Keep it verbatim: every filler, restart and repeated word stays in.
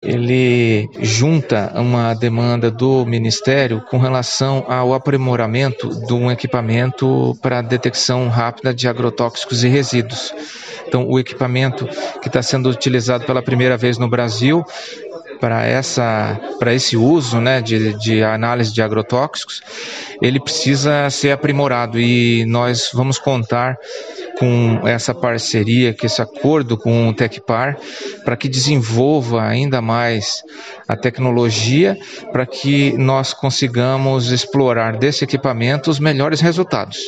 ele junta uma demanda do Ministério com relação ao aprimoramento de um equipamento para detecção rápida de agrotóxicos e resíduos. Então, o equipamento que está sendo utilizado pela primeira vez no Brasil para essa, para esse uso, né, de, de análise de agrotóxicos, ele precisa ser aprimorado e nós vamos contar com essa parceria, com esse acordo com o Tecpar, para que desenvolva ainda mais a tecnologia, para que nós consigamos explorar desse equipamento os melhores resultados.